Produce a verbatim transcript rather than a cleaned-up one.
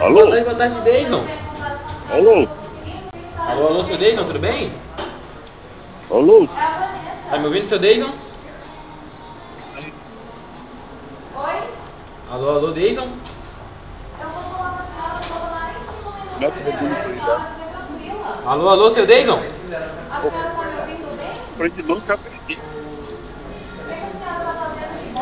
Boa Alô? tarde, boa tarde, Deison. Alô? Alô, alô, seu Deison, tudo bem? Alô? Tá me ouvindo, seu Deison? Alô, alô, Deison? Mete o volume pra ele já. Alô, alô, seu Deison? Pô, pra ele não, já perdi.